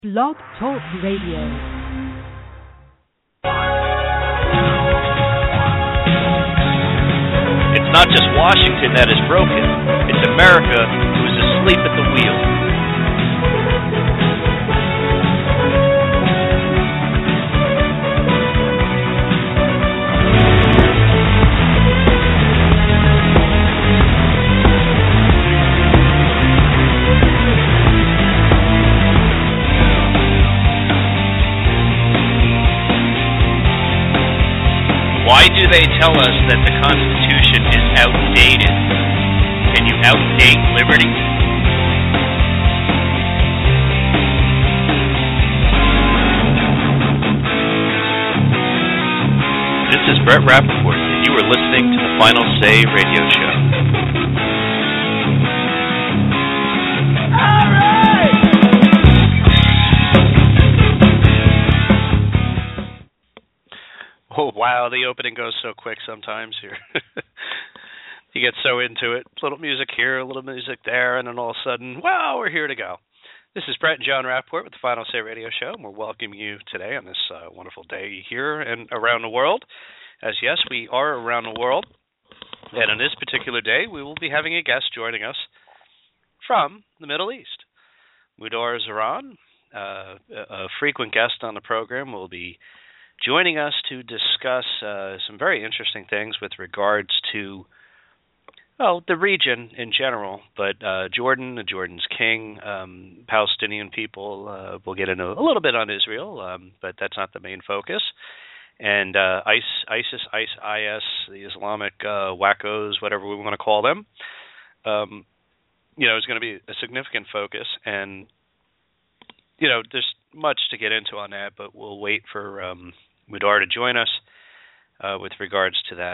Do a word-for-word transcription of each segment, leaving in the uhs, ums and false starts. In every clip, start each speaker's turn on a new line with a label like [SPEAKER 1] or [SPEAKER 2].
[SPEAKER 1] Blog Talk Radio.
[SPEAKER 2] It's not just Washington that is broken. It's America who is asleep at the wheel. Why do they tell us that the Constitution is outdated? Can you outdate liberty? This is Brett Rappaport, and you are listening to the Final Say radio show. All right! Oh, wow, the opening goes so quick sometimes here. You get so into it. A little music here, a little music there, and then all of a sudden, wow, we're here to go. This is Brett and John Rappaport with the Final Say Radio Show, and we're welcoming you today on this uh, wonderful day here and around the world. As yes, we are around the world, and on this particular day, we will be having a guest joining us from the Middle East. Mudar Zaran, uh, a frequent guest on the program, will be joining us to discuss uh, some very interesting things with regards to, well, the region in general, but uh, Jordan, the Jordan's king, um, Palestinian people. Uh, we'll get into a little bit on Israel, um, but that's not the main focus. And uh, ISIS, I S, the Islamic uh, wackos, whatever we want to call them, um, you know, is going to be a significant focus. And, you know, there's much to get into on that, but we'll wait for um, Mudar to join us uh, with regards to that.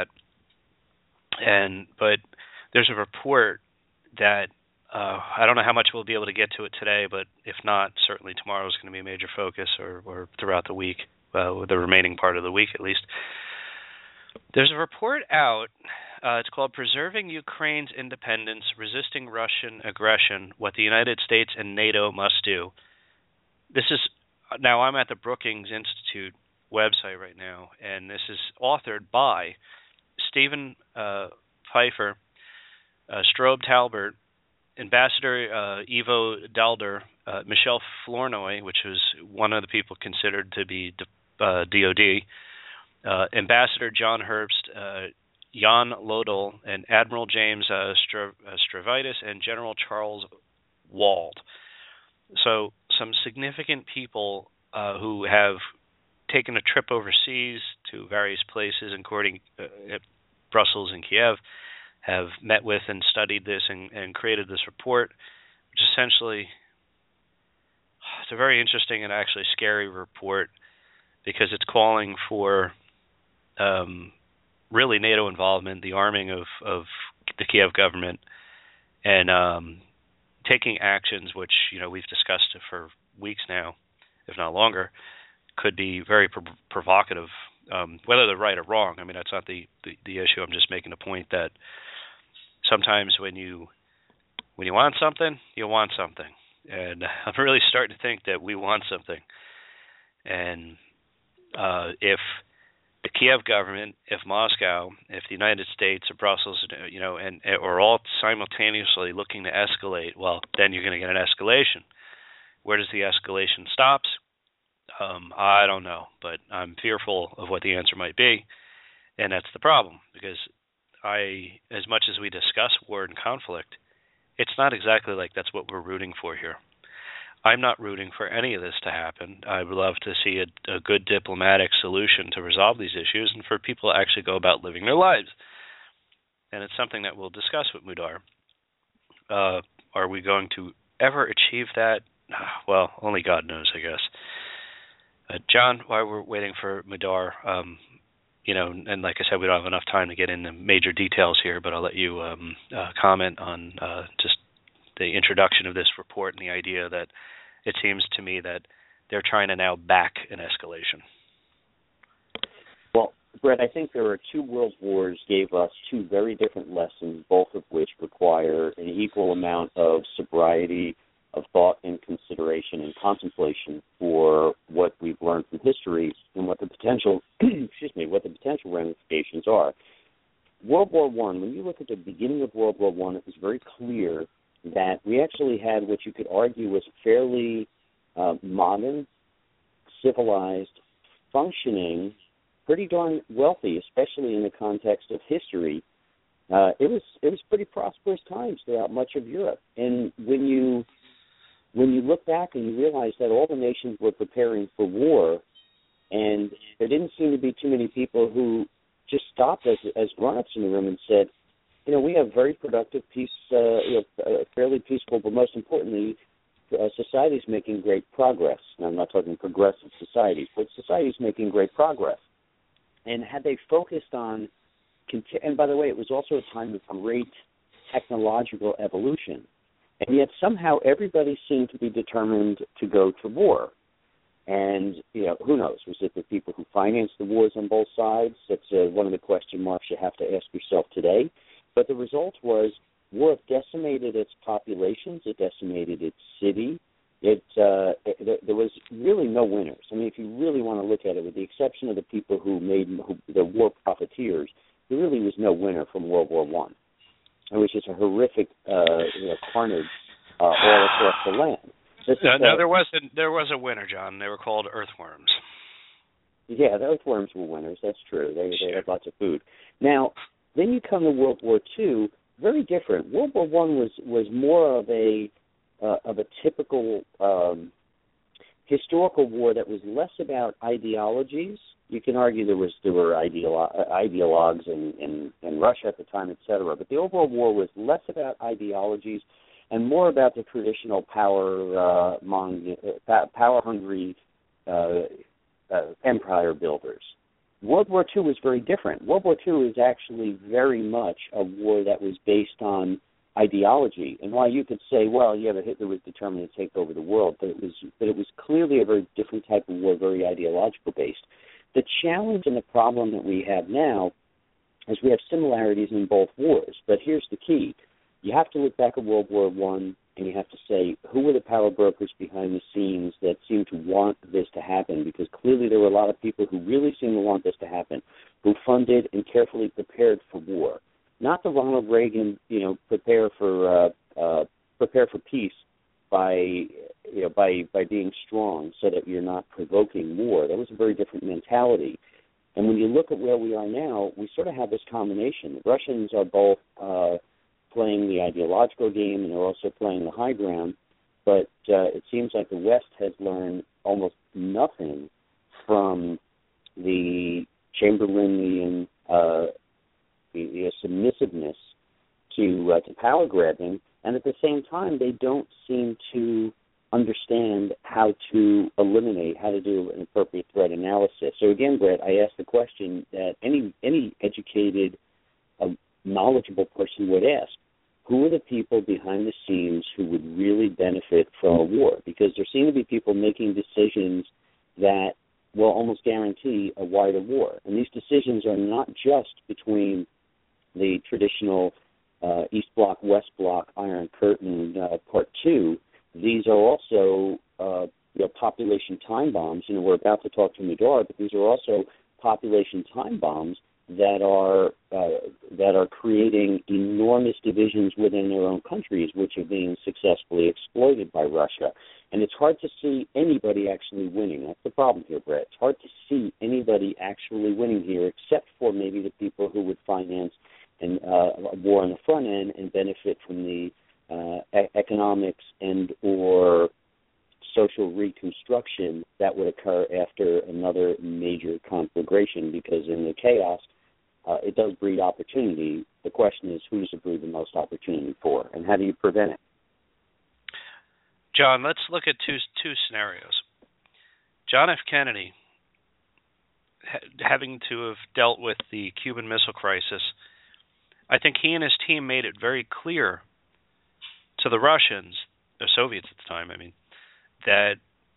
[SPEAKER 2] And but there's a report that uh, I don't know how much we'll be able to get to it today, but if not, certainly tomorrow is going to be a major focus, or, or throughout the week, uh, with the remaining part of the week at least. There's a report out. Uh, it's called "Preserving Ukraine's Independence, Resisting Russian Aggression: What the United States and NATO Must Do." This is now I'm at the Brookings Institute website right now, and this is authored by Stephen uh, Pfeiffer, uh, Strobe Talbert, Ambassador uh, Ivo Dalder, uh, Michelle Flournoy, which was one of the people considered to be uh, D O D, uh, Ambassador John Herbst, uh, Jan Lodol, and Admiral James uh, Str- uh, Strivitis, and General Charles Wald. So some significant people uh, who have taken a trip overseas to various places, including uh, Brussels and Kiev, have met with and studied this and, and created this report, which essentially, it's a very interesting and actually scary report because it's calling for um, really NATO involvement, the arming of, of the Kiev government, and um, taking actions which, you know, we've discussed for weeks now, if not longer, could be very prov- provocative, um, whether they're right or wrong. I mean, that's not the, the, the issue. I'm just making a point that sometimes when you when you want something, you want something. And I'm really starting to think that we want something. And uh, if the Kiev government, if Moscow, if the United States or Brussels, you know, and are all simultaneously looking to escalate, well, then you're going to get an escalation. Where does the escalation stop? Um, I don't know, but I'm fearful of what the answer might be, and that's the problem, because I, as much as we discuss war and conflict, it's not exactly like that's what we're rooting for here. I'm not rooting for any of this to happen. I would love to see a, a good diplomatic solution to resolve these issues and for people to actually go about living their lives. And it's something that we'll discuss with Mudar. Uh, are we going to ever achieve that? Well, only God knows, I guess. Uh, John, while we're waiting for Mudar, um, you know, and like I said, we don't have enough time to get into major details here, but I'll let you um, uh, comment on uh, just the introduction of this report and the idea that it seems to me that they're trying to now back an escalation.
[SPEAKER 3] Well, Brett, I think there are two world wars gave us two very different lessons, both of which require an equal amount of sobriety, of thought and consideration and contemplation for what we've learned from history and what the potential, excuse me, what the potential ramifications are. World War One, when you look at the beginning of World War One, it was very clear that we actually had what you could argue was fairly uh, modern, civilized, functioning, pretty darn wealthy, especially in the context of history. Uh, it was it was pretty prosperous times throughout much of Europe. And when you when you look back and you realize that all the nations were preparing for war, and there didn't seem to be too many people who just stopped as as grown-ups in the room and said, you know, we have very productive, peace, uh, you know, uh, fairly peaceful, but most importantly, uh, society's making great progress. Now, I'm not talking progressive societies, but society's making great progress. And had they focused on, and by the way, it was also a time of great technological evolution, and yet somehow everybody seemed to be determined to go to war. And, you know, who knows? Was it the people who financed the wars on both sides? That's uh, one of the question marks you have to ask yourself today. But the result was war decimated its populations, it decimated its city. It, uh, it there was really no winners. I mean, if you really want to look at it, with the exception of the people who made who, the war profiteers, there really was no winner from World War One. It was just a horrific uh, you know, carnage uh, all across the land. This
[SPEAKER 2] no,
[SPEAKER 3] is,
[SPEAKER 2] no
[SPEAKER 3] uh,
[SPEAKER 2] there was a, there was a winner, John. They were called earthworms.
[SPEAKER 3] Yeah, the earthworms were winners. That's true. They they had lots of food. Now, then you come to World War Two. Very different. World War One was was more of a uh, of a typical um, historical war that was less about ideologies. You can argue there was there were ideolo- ideologues in, in, in Russia at the time, et cetera. But the overall war was less about ideologies and more about the traditional power uh, mong- uh, power hungry uh, uh, empire builders. World War Two was very different. World War Two is actually very much a war that was based on ideology. And while you could say, well, yeah, but Hitler was determined to take over the world, but it was but it was clearly a very different type of war, very ideological based. The challenge and the problem that we have now is we have similarities in both wars. But here's the key: you have to look back at World War One, and you have to say, who were the power brokers behind the scenes that seemed to want this to happen? Because clearly there were a lot of people who really seemed to want this to happen, who funded and carefully prepared for war. Not the Ronald Reagan, you know, prepare for uh, uh, prepare for peace by you know by by being strong so that you're not provoking war. That was a very different mentality. And when you look at where we are now, we sort of have this combination. The Russians are both uh, playing the ideological game, and they're also playing the high ground. But uh, it seems like the West has learned almost nothing from the Chamberlainian uh, the, the submissiveness to uh, to power grabbing, and at the same time, they don't seem to understand how to eliminate, how to do an appropriate threat analysis. So again, Brett, I asked the question that any any educated, uh, knowledgeable person would ask: who are the people behind the scenes who would really benefit from a war? Because there seem to be people making decisions that will almost guarantee a wider war. And these decisions are not just between the traditional uh, East Bloc, West Bloc, Iron Curtain uh, Part two. These are also uh, you know, population time bombs. You know, we're about to talk to Madar, but these are also population time bombs that are uh, that are creating enormous divisions within their own countries, which are being successfully exploited by Russia. And it's hard to see anybody actually winning. That's the problem here, Brett. It's hard to see anybody actually winning here, except for maybe the people who would finance an, uh, a war on the front end and benefit from the uh, e- economics and or social reconstruction that would occur after another major conflagration, because in the chaos, uh, it does breed opportunity. The question is, who does it breed the most opportunity for, and how do you prevent it?
[SPEAKER 2] John, let's look at two two scenarios. John F. Kennedy, ha- having to have dealt with the Cuban Missile Crisis, I think he and his team made it very clear to the Russians, the Soviets at the time, I mean, that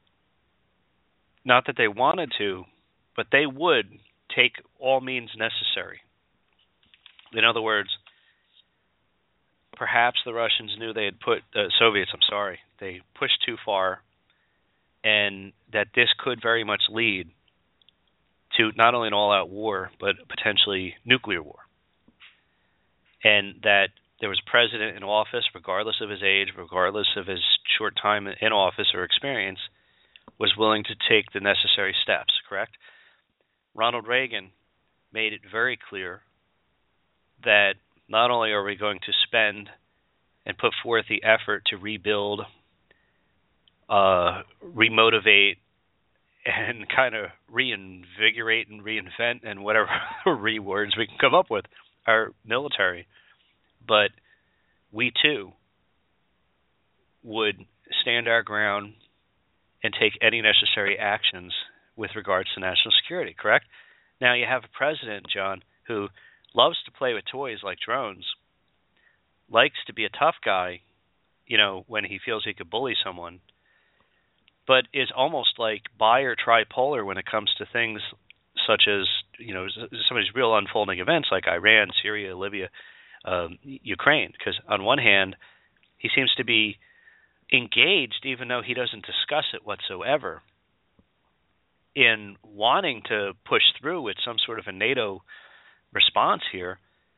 [SPEAKER 2] not that they wanted to, but they would take all means necessary. In other words, perhaps the Russians knew they had put, uh, Soviets, I'm sorry, they push too far, and that this could very much lead to not only an all-out war, but potentially nuclear war. And that there was a president in office, regardless of his age, regardless of his short time in office or experience, was willing to take the necessary steps, correct? Ronald Reagan made it very clear that not only are we going to spend and put forth the effort to rebuild, uh, remotivate, and kind of reinvigorate and reinvent and whatever re words we can come up with our military, but we too would stand our ground and take any necessary actions with regards to national security, correct? Now you have a president, John, who loves to play with toys like drones, likes to be a tough guy, you know, when he feels he could bully someone, but is almost like bi or tripolar when it comes to things such as, you know, some of these real unfolding events like Iran, Syria, Libya, um, Ukraine. Because on one hand, he seems to be engaged, even though he doesn't discuss it whatsoever, in wanting to push through with some sort of a NATO response here.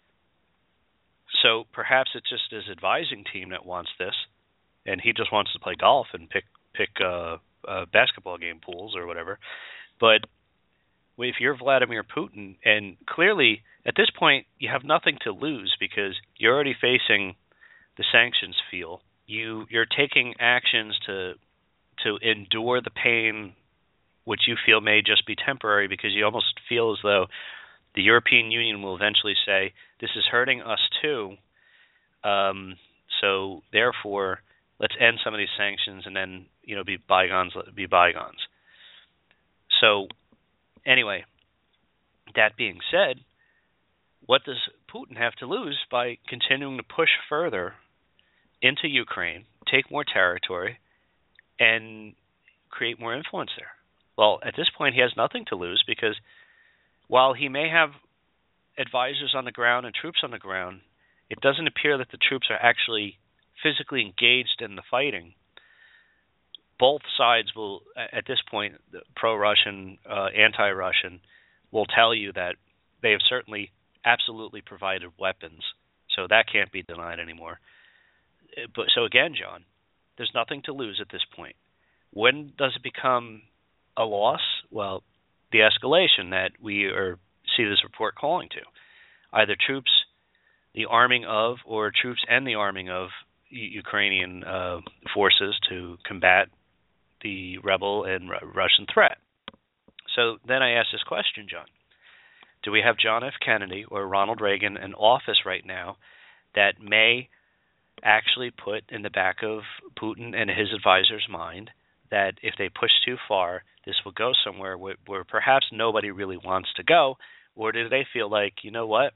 [SPEAKER 2] So perhaps it's just his advising team that wants this, and he just wants to play golf and pick pick uh, uh, basketball game pools or whatever. But if you're Vladimir Putin, and clearly at this point you have nothing to lose because you're already facing the sanctions field. You you're taking actions to to endure the pain, which you feel may just be temporary, because you almost feel as though the European Union will eventually say, this is hurting us too, um, so therefore let's end some of these sanctions and then, you know, be bygones, be bygones. So anyway, that being said, what does Putin have to lose by continuing to push further into Ukraine, take more territory, and create more influence there? Well, at this point, he has nothing to lose, because while he may have advisors on the ground and troops on the ground, it doesn't appear that the troops are actually physically engaged in the fighting. Both sides will, at this point, pro-Russian, uh, anti-Russian, will tell you that they have certainly absolutely provided weapons, so that can't be denied anymore. But so again, John, there's nothing to lose at this point. When does it become a loss? Well, the escalation that we are see this report calling to, either troops, the arming of, or troops and the arming of U- Ukrainian uh, forces to combat the rebel and R- Russian threat. So then I ask this question, John. Do we have John F. Kennedy or Ronald Reagan in office right now that may actually put in the back of Putin and his advisors' mind that if they push too far, this will go somewhere where, where perhaps nobody really wants to go? Or do they feel like, you know what,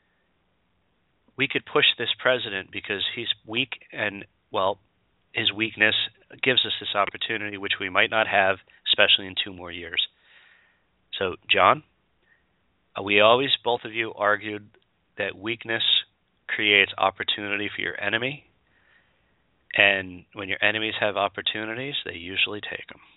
[SPEAKER 2] we could push this president because he's weak, and, well, his weakness gives us this opportunity which we might not have, especially in two more years? So, John, we always, both of you, argued that weakness creates opportunity for your enemy, and when your enemies have opportunities, they usually take them.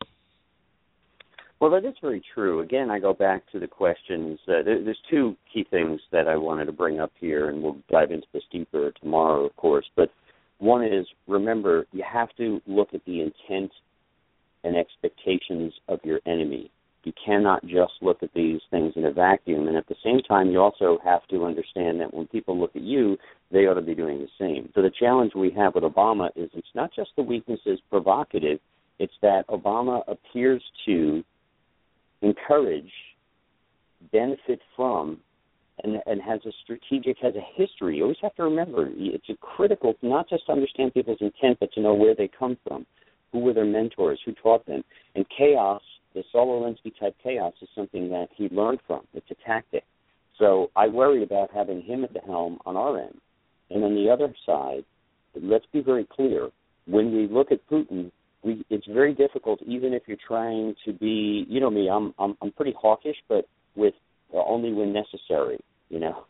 [SPEAKER 3] Well, that is very true. Again, I go back to the questions. Uh, there, there's two key things that I wanted to bring up here, and we'll dive into this deeper tomorrow, of course. But one is, remember, you have to look at the intent and expectations of your enemy. You cannot just look at these things in a vacuum. And at the same time, you also have to understand that when people look at you, they ought to be doing the same. So the challenge we have with Obama is it's not just the weaknesses provocative, it's that Obama appears to encourage, benefit from, and, and has a strategic, has a history. You always have to remember, it's a critical not just to understand people's intent, but to know where they come from, who were their mentors, who taught them. And chaos, the Saul Alinsky type chaos, is something that he learned from. It's a tactic. So I worry about having him at the helm on our end. And on the other side, let's be very clear, when we look at Putin, We, it's very difficult, even if you're trying to be, you know me, I'm I'm, I'm pretty hawkish, but with uh, only when necessary, you know.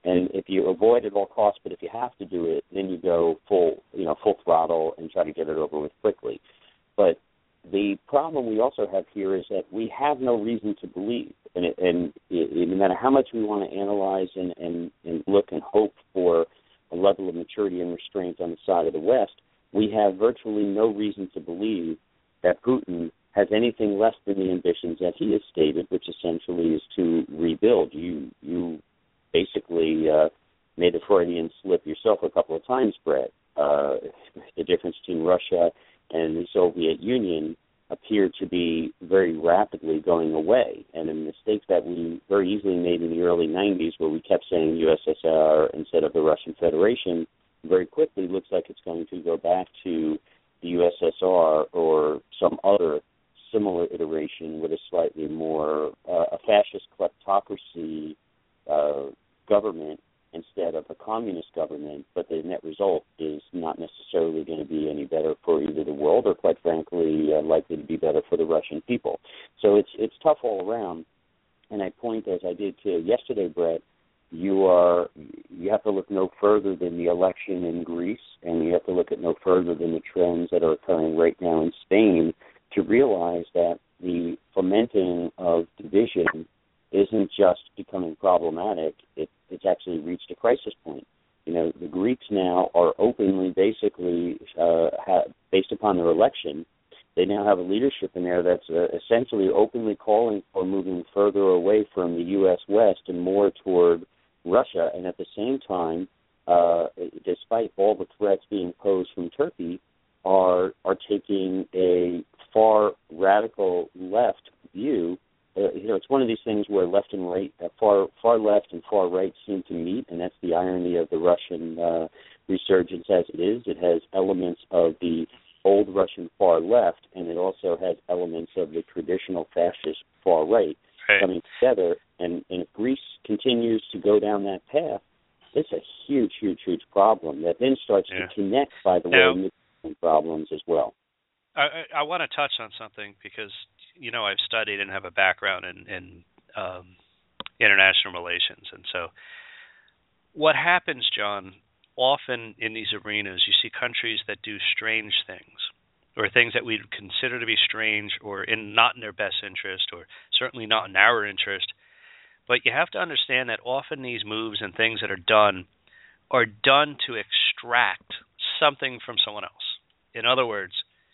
[SPEAKER 3] And if you avoid at all costs, but if you have to do it, then you go full, you know, full throttle and try to get it over with quickly. But the problem we also have here is that we have no reason to believe, and, it, and it, no matter how much we want to analyze and, and, and look and hope for a level of maturity and restraint on the side of the West, we have virtually no reason to believe that Putin has anything less than the ambitions that he has stated, which essentially is to rebuild. You you basically uh, made a Freudian slip yourself a couple of times, Brett. Uh, the difference between Russia and the Soviet Union appear to be very rapidly going away. And the mistakes that we very easily made in the early nineties, where we kept saying U S S R instead of the Russian Federation, very quickly looks like it's going to go back to the U S S R or some other similar iteration with a slightly more uh, a fascist kleptocracy uh, government instead of a communist government, but the net result is not necessarily going to be any better for either the world or, quite frankly, uh, likely to be better for the Russian people. So it's it's tough all around, and I point, as I did to yesterday, Brett, you are you have to look no further than the election in Greece, and you have to look at no further than the trends that are occurring right now in Spain to realize that the fomenting of division isn't just becoming problematic, it, it's actually reached a crisis point. You know, the Greeks now are openly, basically, uh, ha- based upon their election, they now have a leadership in there that's uh, essentially openly calling for moving further away from the U S West and more toward Russia, and at the same time, uh, despite all the threats being posed from Turkey, are are taking a far radical left view. Uh, you know, it's one of these things where left and right, uh, far far left and far right seem to meet, and that's the irony of the Russian uh, resurgence as it is. It has elements of the old Russian far left, and it also has elements of the traditional fascist far right
[SPEAKER 2] right. coming
[SPEAKER 3] together. And, and if Greece continues to go down that path, it's a huge, huge, huge problem that then starts
[SPEAKER 2] yeah.
[SPEAKER 3] to connect, by the
[SPEAKER 2] now,
[SPEAKER 3] way, with problems as well.
[SPEAKER 2] I, I, I want to touch on something because, you know, I've studied and have a background in, in um, international relations. And so what happens, John, often in these arenas, you see countries that do strange things or things that we'd consider to be strange or in not in their best interest or certainly not in our interest. But you have to understand that often these moves and things that are done are done to extract something from someone else. In other words,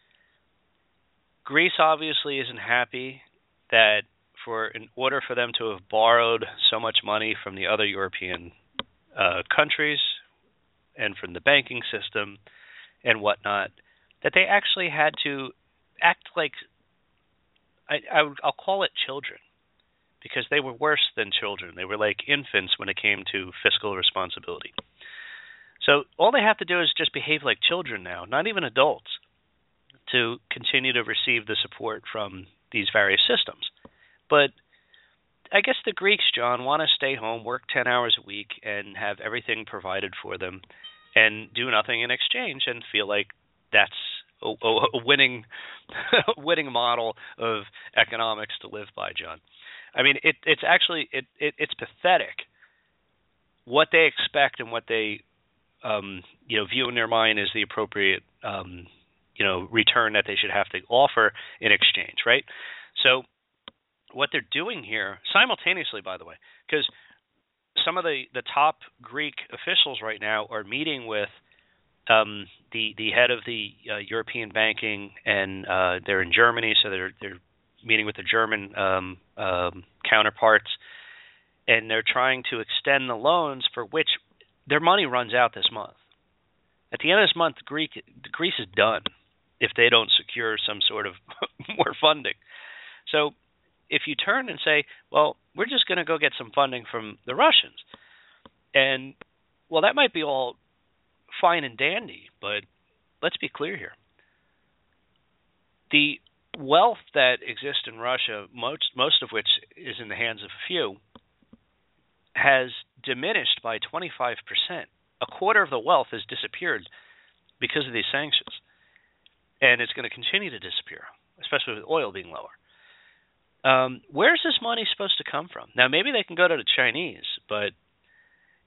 [SPEAKER 2] Greece obviously isn't happy that for in order for them to have borrowed so much money from the other European uh, countries and from the banking system and whatnot, that they actually had to act like, I, I would, I'll call it children, because they were worse than children. They were like infants when it came to fiscal responsibility. So all they have to do is just behave like children now, not even adults, to continue to receive the support from these various systems. But I guess the Greeks, John, want to stay home, work ten hours a week, and have everything provided for them, and do nothing in exchange, and feel like that's a, a, a winning, winning model of economics to live by, John. I mean, it, it's actually it, it, it's pathetic what they expect and what they, um, you know, view in their mind as the appropriate, um, you know, return that they should have to offer in exchange, right? So what they're doing here, simultaneously, by the way, because some of the, the top Greek officials right now are meeting with um, the the head of the uh, European banking, and uh, they're in Germany, so they're they're meeting with the German um, um, counterparts, and they're trying to extend the loans for which their money runs out this month. At the end of this month, Greek, Greece is done if they don't secure some sort of more funding. So if you turn and say, well, we're just going to go get some funding from the Russians, and, well, that might be all fine and dandy, but let's be clear here. The wealth that exists in Russia, most most of which is in the hands of a few, has diminished by twenty-five percent. A quarter of the wealth has disappeared because of these sanctions, and it's going to continue to disappear, especially with oil being lower. Um, where's this money supposed to come from? Now, maybe they can go to the Chinese, but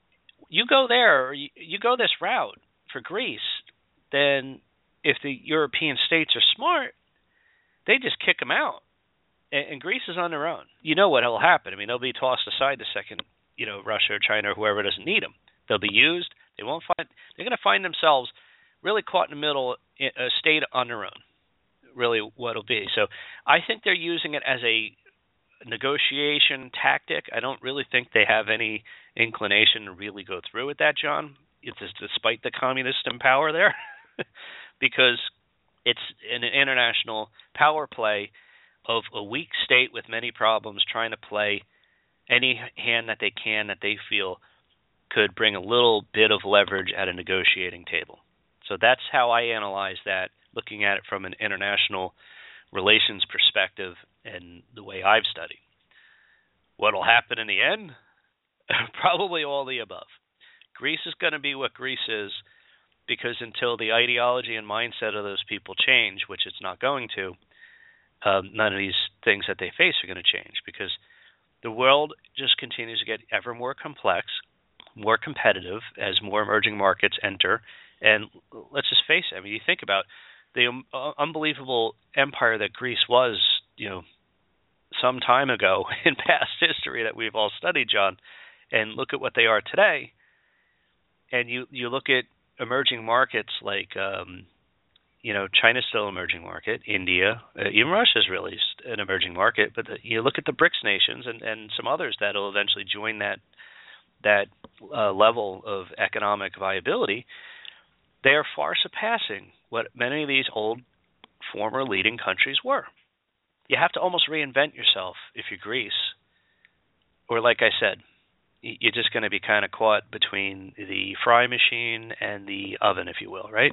[SPEAKER 2] you go there, or you, you go this route for Greece, then if the European states are smart, they just kick them out, and, and Greece is on their own. You know what will happen. I mean, they'll be tossed aside the second, you know, Russia or China or whoever doesn't need them. They'll be used. They won't find. They're going to find themselves really caught in the middle, a state on their own. Really, what it'll be. So, I think they're using it as a negotiation tactic. I don't really think they have any inclination to really go through with that, John. It's just despite the communists in power there, because it's an international power play of a weak state with many problems trying to play any hand that they can that they feel could bring a little bit of leverage at a negotiating table. So that's how I analyze that, looking at it from an international relations perspective and the way I've studied. What'll happen in the end? Probably all the above. Greece is going to be what Greece is, because until the ideology and mindset of those people change, which it's not going to, um, none of these things that they face are going to change, because the world just continues to get ever more complex, more competitive as more emerging markets enter. And let's just face it. I mean, you think about the um, unbelievable empire that Greece was, you know, some time ago in past history that we've all studied, John, and look at what they are today. And you, you look at emerging markets like, um, you know, China's still an emerging market, India, uh, even Russia's really an emerging market. But the, you look at the BRICS nations and, and some others that will eventually join that that uh, level of economic viability. They are far surpassing what many of these old former leading countries were. You have to almost reinvent yourself if you're Greece. Or like I said, you're just going to be kind of caught between the fry machine and the oven, if you will, right?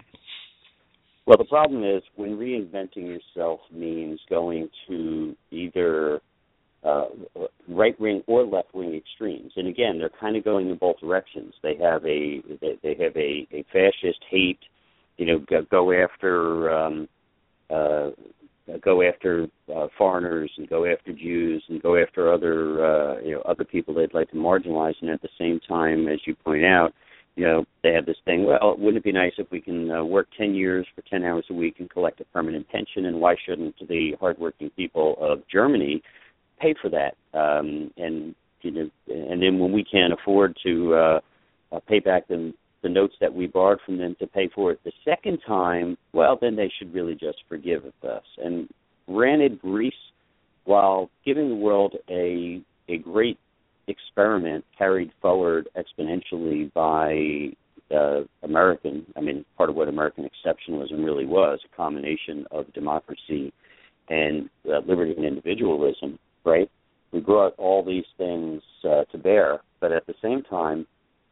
[SPEAKER 3] Well, the problem is when reinventing yourself means going to either uh, right-wing or left-wing extremes. And again, they're kind of going in both directions. They have a they, they have a, a fascist hate, you know, go, go after um, uh, go after uh, foreigners and go after Jews and go after other uh, you know other people they'd like to marginalize. And at the same time, as you point out, you know, they have this thing, well, wouldn't it be nice if we can uh, work ten years for ten hours a week and collect a permanent pension, and why shouldn't the hardworking people of Germany pay for that? Um, and you know, and then when we can't afford to uh, uh, pay back the, the notes that we borrowed from them to pay for it the second time, well, then they should really just forgive us. And granted, Greece, while giving the world a a great experiment carried forward exponentially by uh, American, I mean, part of what American exceptionalism really was, a combination of democracy and uh, liberty and individualism, right? We brought all these things uh, to bear, but at the same time,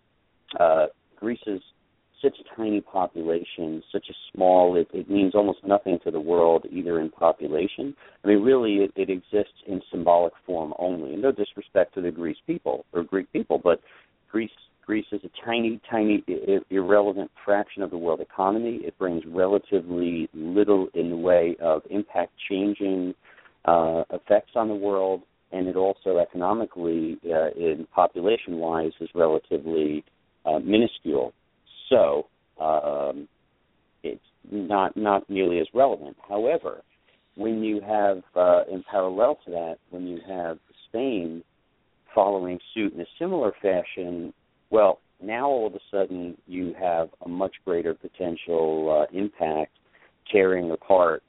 [SPEAKER 3] uh, Greece is such a tiny population, such a small, it, it means almost nothing to the world, either in population. I mean, really, it, it exists in symbolic form only. And no disrespect to the Greece people, or Greek people, but Greece Greece is a tiny, tiny, I- irrelevant fraction of the world economy. It brings relatively little in the way of impact-changing uh, effects on the world, and it also economically, uh, in population-wise, is relatively uh, minuscule. So um, it's not not nearly as relevant. However, when you have, uh, in parallel to that, when you have Spain following suit in a similar fashion, well, now all of a sudden you have a much greater potential uh, impact tearing apart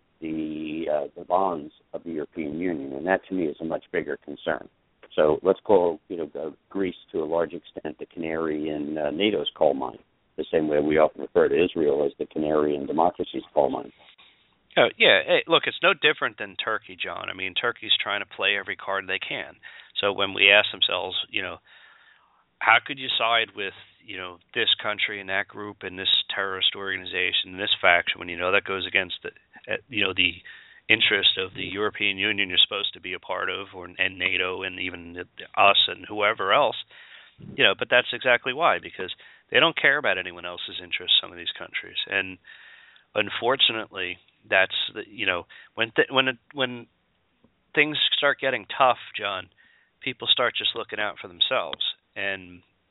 [SPEAKER 3] the uh, the bonds of the European Union, and that to me is a much bigger concern. So let's call, you know, uh, Greece to a large extent the canary in uh, NATO's coal mine, the same way we often refer to Israel as the canary in democracy's coal mine.
[SPEAKER 2] Oh, yeah. Hey, look, it's no different than Turkey, John. I mean, Turkey's trying to play every card they can. So when we ask themselves, you know, how could you side with, you know, this country and that group and this terrorist organization and this faction when you know that goes against the, you know, the interest of the European Union you're supposed to be a part of, or and NATO and even us and whoever else, you know, but that's exactly why, because they don't care about anyone else's interests, some of these countries. And unfortunately, that's, the, you know, when th- when it, when things start getting tough, John, people start just looking out for themselves. And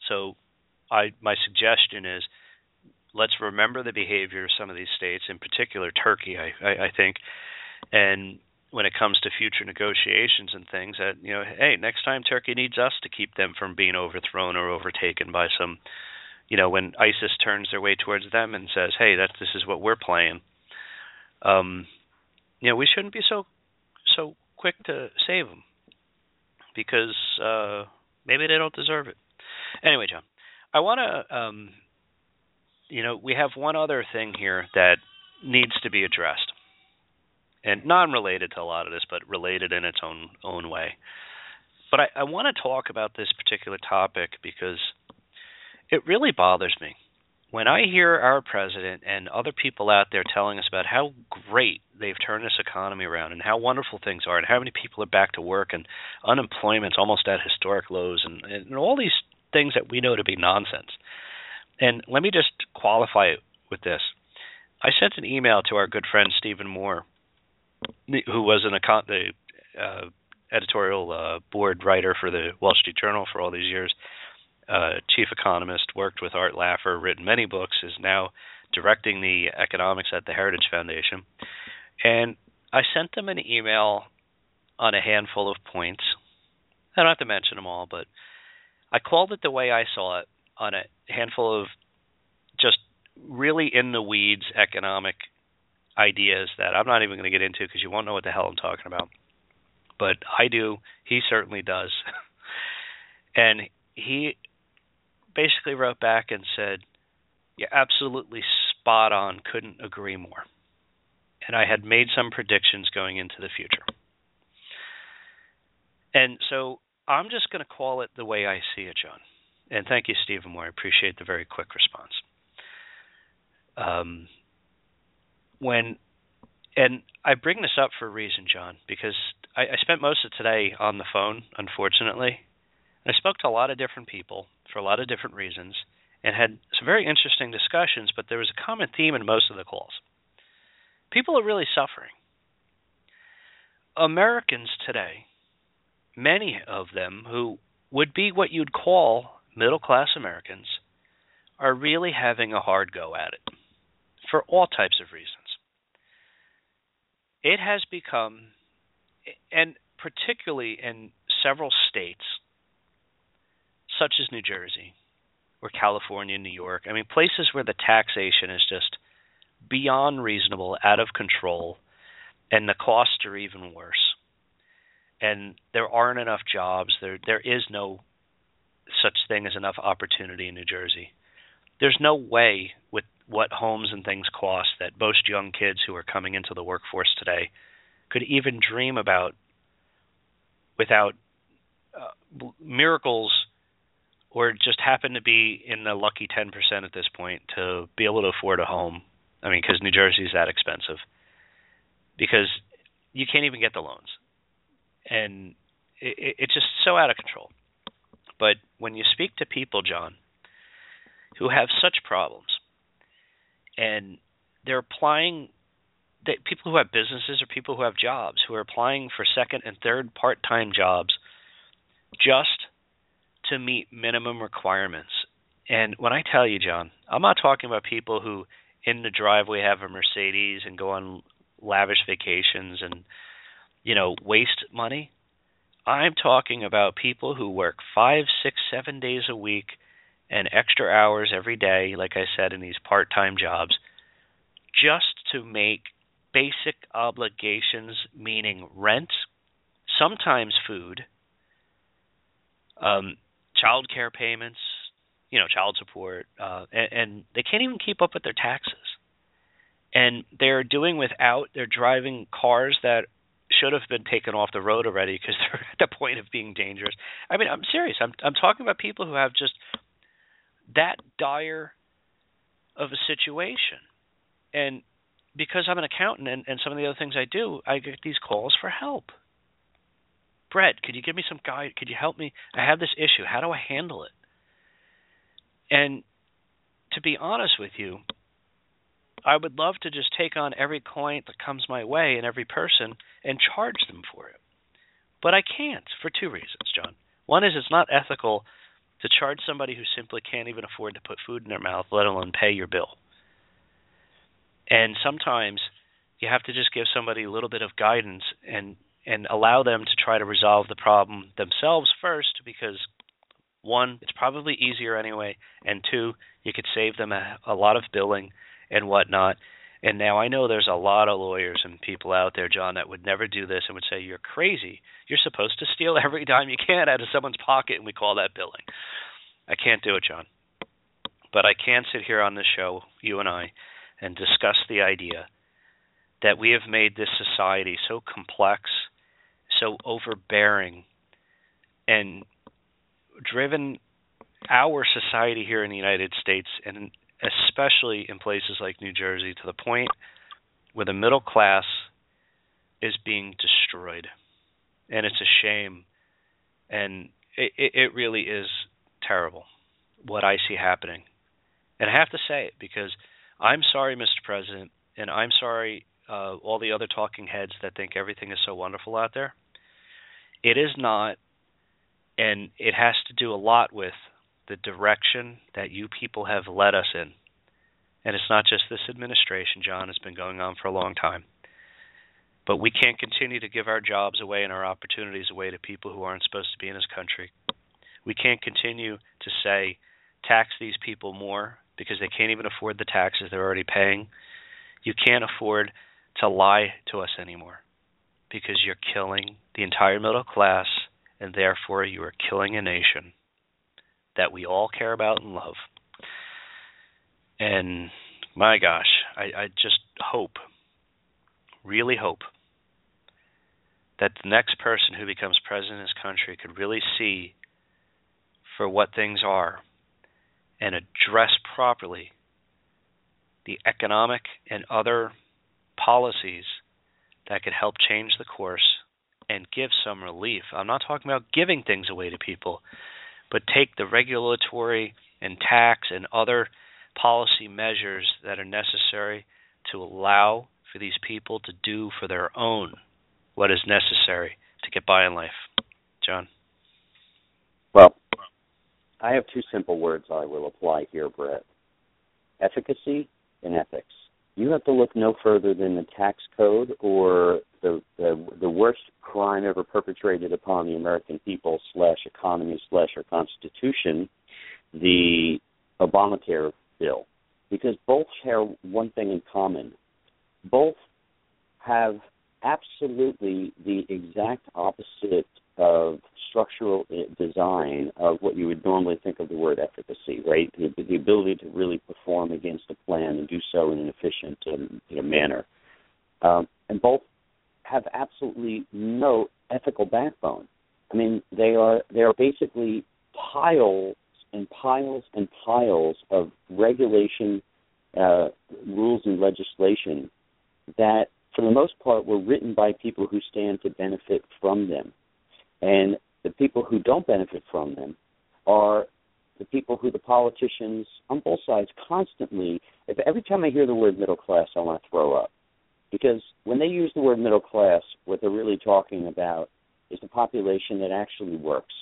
[SPEAKER 2] So I my suggestion is let's remember the behavior of some of these states, in particular Turkey, I, I, I think, and when it comes to future negotiations and things, that, you know, hey, next time Turkey needs us to keep them from being overthrown or overtaken by some, you know, when ISIS turns their way towards them and says, hey, that this is what we're playing, um, you know, we shouldn't be so so quick to save them because uh, maybe they don't deserve it. Anyway, John, I want to, um, you know, we have one other thing here that needs to be addressed. And non-related to a lot of this, but related in its own own way. But I, I want to talk about this particular topic because it really bothers me. When I hear our president and other people out there telling us about how great they've turned this economy around and how wonderful things are and how many people are back to work and unemployment's almost at historic lows and, and all these things that we know to be nonsense. And let me just qualify it with this. I sent an email to our good friend Stephen Moore, who was an econ- the uh, editorial uh, board writer for the Wall Street Journal for all these years, uh, chief economist, worked with Art Laffer, written many books, is now directing the economics at the Heritage Foundation. And I sent them an email on a handful of points. I don't have to mention them all, but I called it the way I saw it, on a handful of just really in the weeds economic ideas that I'm not even going to get into because you won't know what the hell I'm talking about. But I do. He certainly does. And he basically wrote back and said, you're absolutely spot on, couldn't agree more. And I had made some predictions going into the future. And so I'm just going to call it the way I see it, John. And thank you, Stephen Moore. I appreciate the very quick response. Um, when, and I bring this up for a reason, John, because I, I spent most of today on the phone, unfortunately. And I spoke to a lot of different people for a lot of different reasons and had some very interesting discussions, but there was a common theme in most of the calls. People are really suffering. Americans today, many of them who would be what you'd call middle-class Americans, are really having a hard go at it for all types of reasons. It has become, and particularly in several states, such as New Jersey or California, New York, I mean, places where the taxation is just beyond reasonable, out of control, and the costs are even worse. And there aren't enough jobs. There, there is no such thing as enough opportunity in New Jersey. There's no way with what homes and things cost that most young kids who are coming into the workforce today could even dream about without uh, miracles or just happen to be in the lucky ten percent at this point to be able to afford a home. I mean, because New Jersey is that expensive. Because you can't even get the loans. And it, it's just so out of control. But when you speak to people, John, who have such problems, and they're applying, they, people who have businesses or people who have jobs, who are applying for second and third part-time jobs just to meet minimum requirements. And when I tell you, John, I'm not talking about people who in the driveway have a Mercedes and go on lavish vacations and, you know, waste money. I'm talking about people who work five, six, seven days a week and extra hours every day, like I said, in these part-time jobs, just to make basic obligations, meaning rent, sometimes food, um, child care payments, you know, child support, uh, and, and they can't even keep up with their taxes. And they're doing without, they're driving cars that should have been taken off the road already because they're at the point of being dangerous. I mean, I'm serious. I'm I'm talking about people who have just that dire of a situation. And because I'm an accountant and, and some of the other things I do, I get these calls for help. Brett, could you give me some guide? Could you help me? I have this issue. How do I handle it? And to be honest with you, I would love to just take on every client that comes my way and every person and charge them for it. But I can't for two reasons, John. One is it's not ethical to charge somebody who simply can't even afford to put food in their mouth, let alone pay your bill. And sometimes you have to just give somebody a little bit of guidance and, and allow them to try to resolve the problem themselves first, because one, it's probably easier anyway, and two, you could save them a, a lot of billing and whatnot. And now I know there's a lot of lawyers and people out there, John, that would never do this and would say, you're crazy. You're supposed to steal every dime you can out of someone's pocket, and we call that billing. I can't do it, John. But I can sit here on this show, you and I, and discuss the idea that we have made this society so complex, so overbearing, and driven our society here in the United States, and especially in places like New Jersey, to the point where the middle class is being destroyed. And it's a shame. And it, it really is terrible what I see happening. And I have to say it because I'm sorry, Mister President, and I'm sorry uh, all the other talking heads that think everything is so wonderful out there. It is not, and it has to do a lot with the direction that you people have led us in. And it's not just this administration, John. It's been going on for a long time. But we can't continue to give our jobs away and our opportunities away to people who aren't supposed to be in this country. We can't continue to say, tax these people more because they can't even afford the taxes they're already paying. You can't afford to lie to us anymore because you're killing the entire middle class, and therefore you are killing a nation that we all care about and love. And my gosh, I, I just hope, really hope, that the next person who becomes president of this country could really see for what things are and address properly the economic and other policies that could help change the course and give some relief. I'm not talking about giving things away to people, but take the regulatory and tax and other policy measures that are necessary to allow for these people to do for their own what is necessary to get by in life. John?
[SPEAKER 3] Well, I have two simple words I will apply here, Brett. Efficacy and ethics. You have to look no further than the tax code or the, the the worst crime ever perpetrated upon the American people slash economy slash our Constitution, the Obamacare bill, because both share one thing in common. Both have absolutely the exact opposite of structural design of what you would normally think of the word efficacy, right? The, the ability to really perform against a plan and do so in an efficient um, you know, manner. Um, and both have absolutely no ethical backbone. I mean, they are they are basically piles and piles and piles of regulation, uh, rules and legislation that, for the most part, were written by people who stand to benefit from them. And the people who don't benefit from them are the people who the politicians on both sides constantly, if every time I hear the word middle class, I want to throw up. Because when they use the word middle class, what they're really talking about is the population that actually works.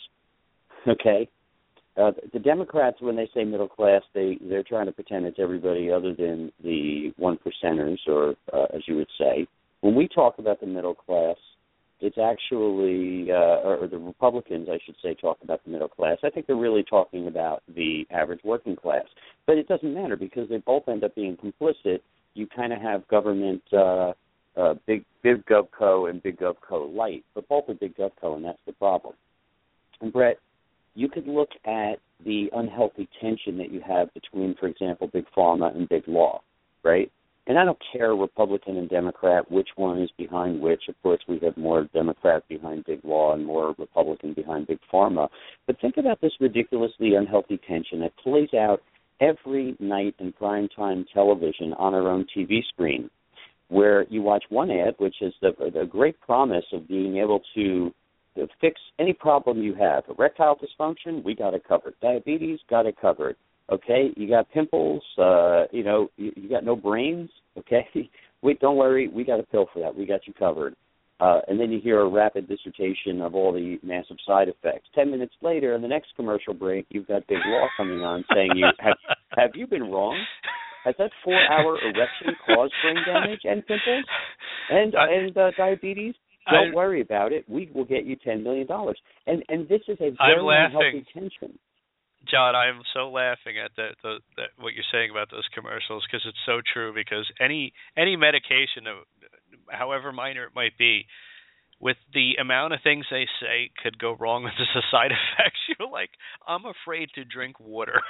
[SPEAKER 3] Okay? Uh, the Democrats, when they say middle class, they, they're trying to pretend it's everybody other than the one percenters, or uh, as you would say. When we talk about the middle class, it's actually, uh, or the Republicans, I should say, talk about the middle class. I think they're really talking about the average working class. But it doesn't matter because they both end up being complicit. You kind of have government, uh, uh, big, big GovCo and big GovCo light, but both are big GovCo, and that's the problem. And Brett, you could look at the unhealthy tension that you have between, for example, Big Pharma and Big Law, right? And I don't care, Republican and Democrat, which one is behind which. Of course, we have more Democrat behind Big Law and more Republican behind Big Pharma. But think about this ridiculously unhealthy tension that plays out every night in primetime television on our own T V screen, where you watch one ad, which is the, the great promise of being able to to fix any problem you have. Erectile dysfunction, we got it covered. Diabetes, got it covered. Okay, you got pimples, uh, you know, you, you got no brains, okay? Wait, don't worry, we got a pill for that. We got you covered. Uh, and then you hear a rapid dissertation of all the massive side effects. Ten minutes later, in the next commercial break, you've got Big Law coming on saying, "You have have you been wrong? Has that four-hour erection caused brain damage and pimples and I, and uh, diabetes? Don't I, worry about it. We will get you ten million dollars." And and this is a very unhealthy tension.
[SPEAKER 2] John, I'm so laughing at the, the, the what you're saying about those commercials because it's so true. Because any any medication, however minor it might be, with the amount of things they say could go wrong with the side effects, you're like, I'm afraid to drink water.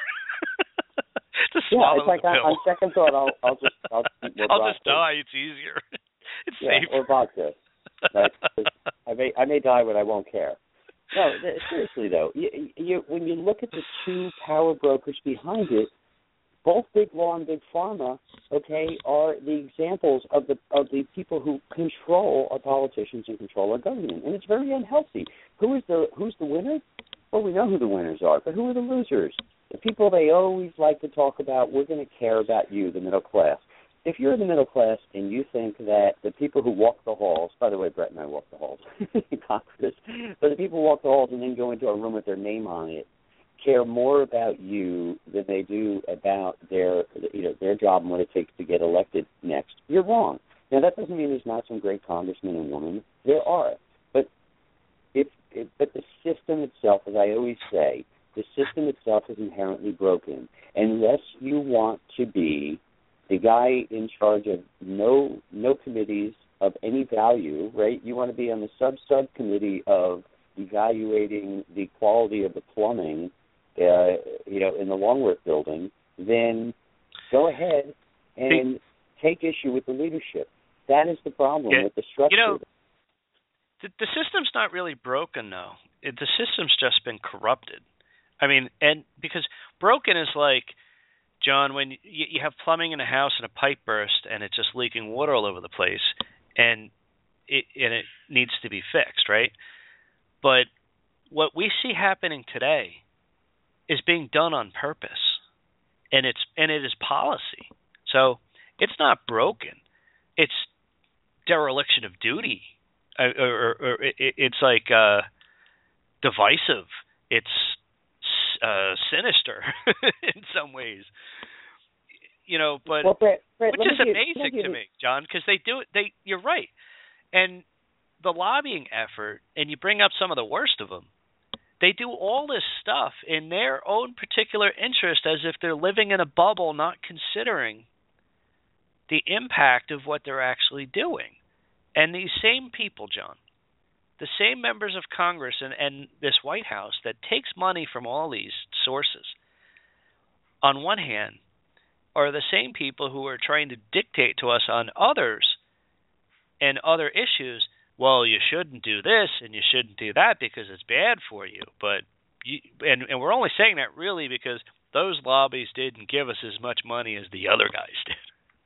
[SPEAKER 2] to
[SPEAKER 3] yeah, it's like
[SPEAKER 2] the
[SPEAKER 3] on,
[SPEAKER 2] pill.
[SPEAKER 3] on second thought, I'll I'll just I'll,
[SPEAKER 2] I'll just die. It's easier. It's
[SPEAKER 3] yeah,
[SPEAKER 2] safer.
[SPEAKER 3] Or vodka. Right? I may I may die, but I won't care. No, seriously though, you, you, when you look at the two power brokers behind it, both Big Law and Big Pharma, okay, are the examples of the of the people who control our politicians and control our government, and it's very unhealthy. Who is the who's the winner? Well, we know who the winners are, but who are the losers? The people they always like to talk about. We're going to care about you, the middle class. If you're in the middle class and you think that the people who walk the halls, by the way, Brett and I walk the halls in Congress, but the people who walk the halls and then go into a room with their name on it, care more about you than they do about their, you know, their job and what it takes to get elected next, you're wrong. Now, that doesn't mean there's not some great congressmen and women. There are. But if, if but the system itself, as I always say, the system itself is inherently broken. Unless you want to be the guy in charge of no no committees of any value, right? You want to be on the sub-subcommittee of evaluating the quality of the plumbing, uh, you know, in the Longworth building, then go ahead and take issue with the leadership. That is the problem
[SPEAKER 2] yeah,
[SPEAKER 3] with the structure.
[SPEAKER 2] You know, the, the system's not really broken, though. It, the system's just been corrupted. I mean, and because broken is like, John, when you, you have plumbing in a house and a pipe burst and it's just leaking water all over the place, and it and it needs to be fixed, right? But what we see happening today is being done on purpose, and it's and it is policy. So it's not broken; it's dereliction of duty, or, or, or it, it's like uh, divisive. It's Uh, sinister in some ways, you know, but
[SPEAKER 3] well, Brett, Brett,
[SPEAKER 2] which is
[SPEAKER 3] me
[SPEAKER 2] amazing
[SPEAKER 3] give,
[SPEAKER 2] to
[SPEAKER 3] me,
[SPEAKER 2] me, John, because they do it. They, you're right, and the lobbying effort, and you bring up some of the worst of them. They do all this stuff in their own particular interest, as if they're living in a bubble, not considering the impact of what they're actually doing. And these same people, John, the same members of Congress and, and this White House that takes money from all these sources, on one hand, are the same people who are trying to dictate to us on others and other issues, well, you shouldn't do this and you shouldn't do that because it's bad for you. But you, and, and we're only saying that really because those lobbies didn't give us as much money as the other guys did.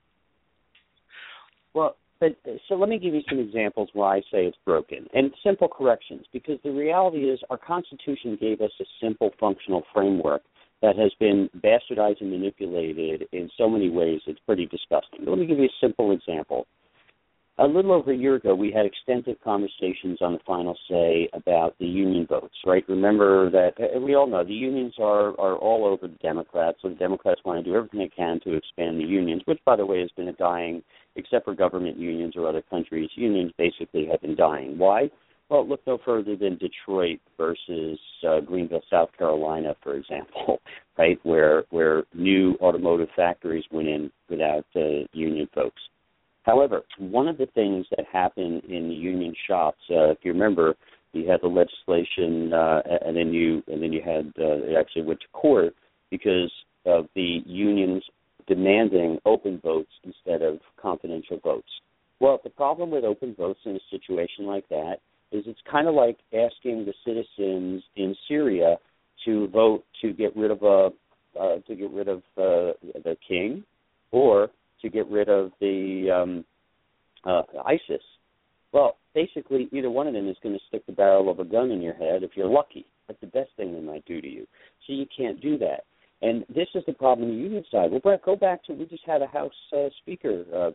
[SPEAKER 3] Well, But, so let me give you some examples why I say it's broken, and simple corrections, because the reality is our Constitution gave us a simple functional framework that has been bastardized and manipulated in so many ways it's pretty disgusting. Let me give you a simple example. A little over a year ago, we had extensive conversations on the final say about the union votes, right? Remember that, we all know, the unions are, are all over the Democrats, so the Democrats want to do everything they can to expand the unions, which, by the way, has been a dying, except for government unions or other countries, unions basically have been dying. Why? Well, look no further than Detroit versus uh, Greenville, South Carolina, for example, right, where where new automotive factories went in without uh, union folks. However, one of the things that happened in the union shops, uh, if you remember, you had the legislation, uh, and then you and then you had uh, it actually went to court because of the unions demanding open votes instead of confidential votes. Well, the problem with open votes in a situation like that is it's kind of like asking the citizens in Syria to vote to get rid of a uh, to get rid of uh, the king, or to get rid of the um, uh, ISIS. Well, basically, either one of them is going to stick the barrel of a gun in your head if you're lucky. That's the best thing they might do to you. So you can't do that. And this is the problem on the union side. Well, Brett, go back to, we just had a House uh, Speaker uh, vote.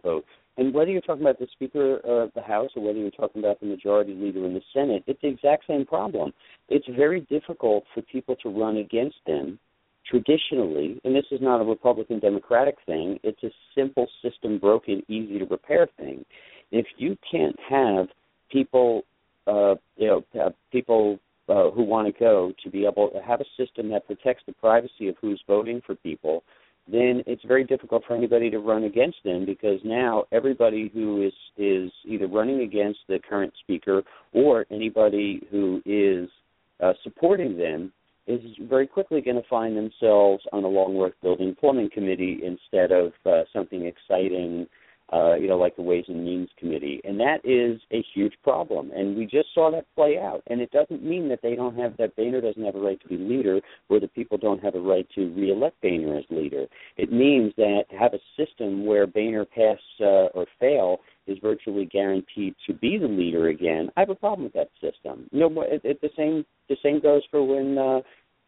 [SPEAKER 3] And whether you're talking about the Speaker of the House or whether you're talking about the Majority Leader in the Senate, it's the exact same problem. It's very difficult for people to run against them traditionally, and this is not a Republican-Democratic thing. It's a simple system broken, easy to repair thing. If you can't have people, uh, you know, uh, people uh, who want to go to be able to have a system that protects the privacy of who's voting for people, then it's very difficult for anybody to run against them, because now everybody who is is either running against the current speaker or anybody who is uh, supporting them is very quickly going to find themselves on a Longworth Building Plumbing Committee instead of uh, something exciting, uh, you know, like the Ways and Means Committee. And that is a huge problem. And we just saw that play out. And it doesn't mean that they don't have, that Boehner doesn't have a right to be leader, or the people don't have a right to re-elect Boehner as leader. It means that to have a system where Boehner pass uh, or fail is virtually guaranteed to be the leader again. I have a problem with that system. You know, it, it, the same the same goes for when uh,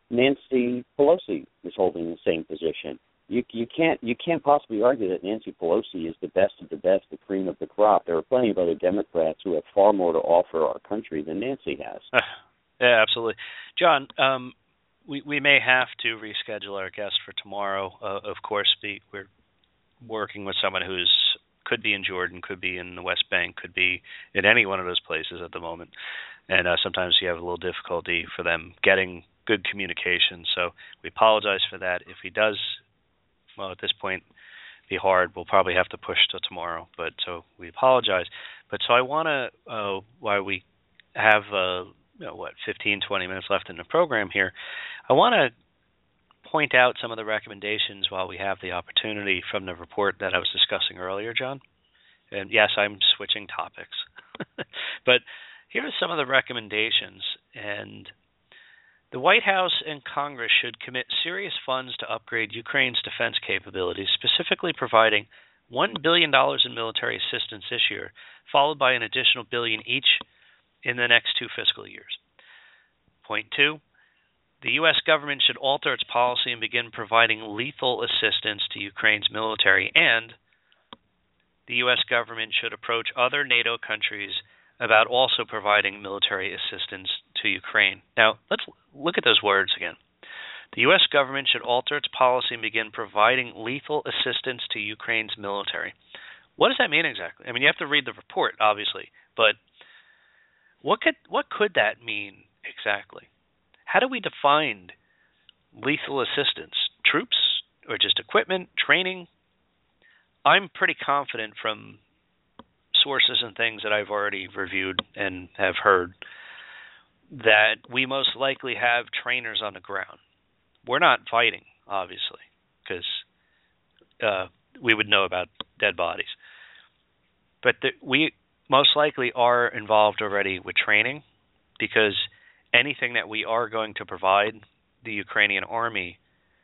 [SPEAKER 3] Nancy Pelosi was holding the same position. You you can't you can't possibly argue that Nancy Pelosi is the best of the best, the cream of the crop. There are plenty of other Democrats who have far more to offer our country than Nancy has.
[SPEAKER 2] Uh, yeah, absolutely, John. Um, we we may have to reschedule our guest for tomorrow. Uh, of course, be, we're working with someone who's could be in Jordan, could be in the West Bank, could be in any one of those places at the moment, and uh, sometimes you have a little difficulty for them getting good communication. So we apologize for that. If he does, well, at this point, be hard, we'll probably have to push till tomorrow. But so we apologize. But so I want to, uh, while we have, uh, you know, what, fifteen, twenty minutes left in the program here, I want to point out some of the recommendations while we have the opportunity from the report that I was discussing earlier, John. And yes, I'm switching topics. But here are some of the recommendations. And the White House and Congress should commit serious funds to upgrade Ukraine's defense capabilities, specifically providing one billion dollars in military assistance this year, followed by an additional billion each in the next two fiscal years. Point two, the U S government should alter its policy and begin providing lethal assistance to Ukraine's military, and the U S government should approach other NATO countries about also providing military assistance to Ukraine. Now, let's look at those words again. The U S government should alter its policy and begin providing lethal assistance to Ukraine's military. What does that mean exactly? I mean, you have to read the report, obviously, but what could what could that mean exactly? How do we define lethal assistance? Troops or just equipment, training? I'm pretty confident from sources and things that I've already reviewed and have heard that we most likely have trainers on the ground. We're not fighting, obviously, because uh, we would know about dead bodies. But the, we most likely are involved already with training, because anything that we are going to provide the Ukrainian army,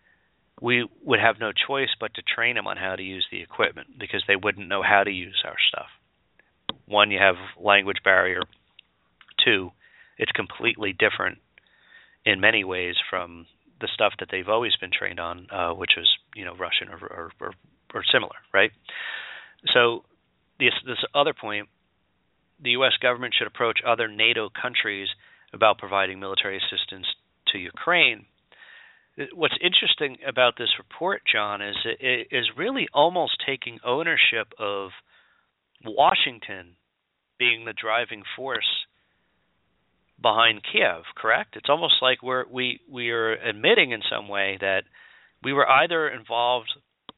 [SPEAKER 2] we would have no choice but to train them on how to use the equipment, because they wouldn't know how to use our stuff. One, you have language barrier. Two, it's completely different in many ways from the stuff that they've always been trained on, uh, which is, you know, Russian or, or, or, or similar, right? So this, this other point, the U S government should approach other NATO countries about providing military assistance to Ukraine. What's interesting about this report, John, is it is really almost taking ownership of Washington being the driving force behind Kiev, correct? It's almost like we're, we we are admitting in some way that we were either involved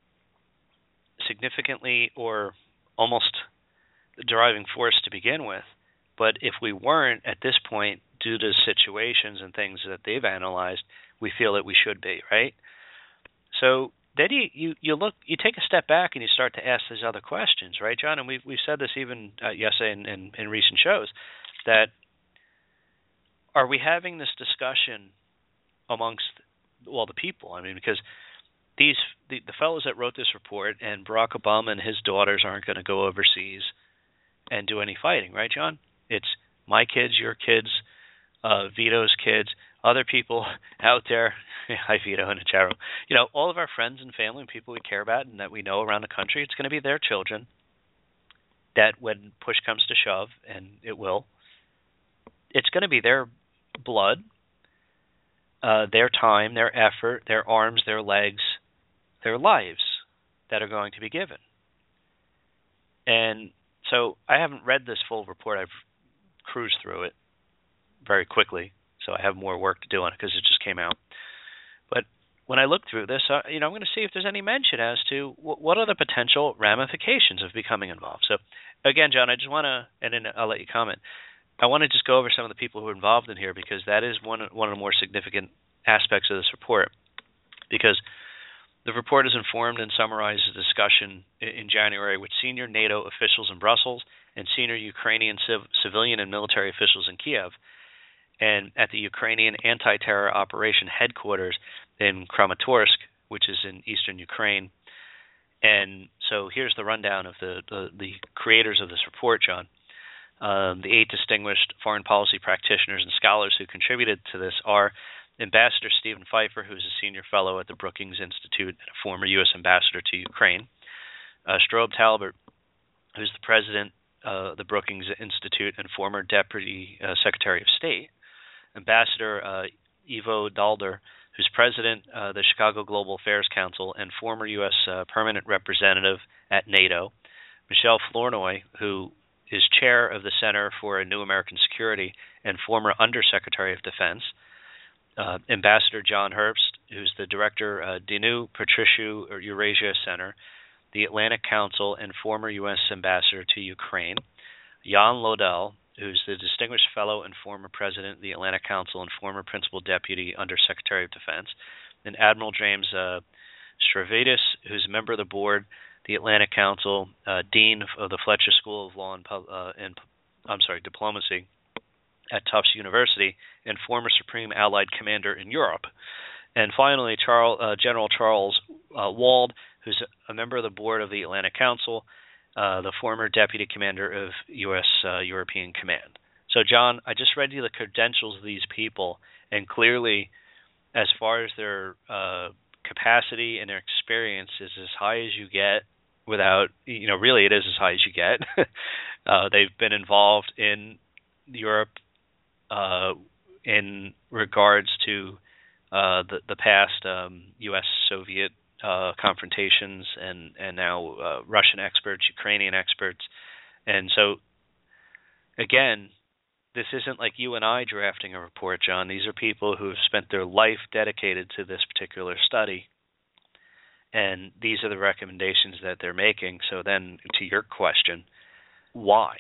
[SPEAKER 2] significantly or almost the driving force to begin with. But if we weren't at this point, due to situations and things that they've analyzed, we feel that we should be, right? So then you, you, you look, you take a step back and you start to ask these other questions, right, John? And we've, we've said this even uh, yesterday in, in, in recent shows, that are we having this discussion amongst all the people? I mean, because these the, the fellows that wrote this report and Barack Obama and his daughters aren't going to go overseas and do any fighting, right, John? It's my kids, your kids, uh, Vito's kids, other people out there. Hi, Vito and Charo. You know, all of our friends and family and people we care about and that we know around the country, it's going to be their children that when push comes to shove, and it will, it's going to be their blood, uh, their time, their effort, their arms, their legs, their lives that are going to be given. And so I haven't read this full report. I've cruised through it very quickly, so I have more work to do on it because it just came out. But when I look through this, uh, you know, I'm going to see if there's any mention as to w- what are the potential ramifications of becoming involved. So, again, John, I just want to, and then I'll let you comment, I want to just go over some of the people who are involved in here because that is one, one of the more significant aspects of this report. Because the report is informed and summarizes a discussion in January with senior NATO officials in Brussels and senior Ukrainian civ- civilian and military officials in Kiev, and at the Ukrainian anti-terror operation headquarters in Kramatorsk, which is in eastern Ukraine. And so here's the rundown of the, the, the creators of this report, John. Um, the eight distinguished foreign policy practitioners and scholars who contributed to this are Ambassador Stephen Pfeiffer, who's a senior fellow at the Brookings Institute and a former U S ambassador to Ukraine. Uh, Strobe Talbot, who's the president of uh, the Brookings Institute and former deputy uh, secretary of state. Ambassador uh, Ivo Dalder, who's president of uh, the Chicago Global Affairs Council and former U S uh, permanent representative at NATO. Michelle Flournoy, who is chair of the Center for a New American Security and former Undersecretary of Defense. Uh, Ambassador John Herbst, who's the director of uh, Dinu Patriciu Eurasia Center, the Atlantic Council, and former U S ambassador to Ukraine. Jan Lodell, who's the distinguished fellow and former president of the Atlantic Council and former principal deputy Undersecretary of Defense. And Admiral James uh, Stavridis, who's a member of the board, the Atlantic Council, uh, dean of the Fletcher School of Law and, uh, and I'm sorry, Diplomacy at Tufts University, and former Supreme Allied Commander in Europe. And finally, Charles, uh, General Charles uh, Wald, who's a member of the board of the Atlantic Council, uh, the former deputy commander of U S Uh, European Command. So, John, I just read you the credentials of these people, and clearly, as far as their uh, capacity and their experience is as high as you get without, you know, really it is as high as you get. uh, they've been involved in Europe uh, in regards to uh, the, the past um, U S Soviet uh, confrontations and, and now uh, Russian experts, Ukrainian experts. And so, again, this isn't like you and I drafting a report, John. These are people who have spent their life dedicated to this particular study. And these are the recommendations that they're making. So then, to your question, why?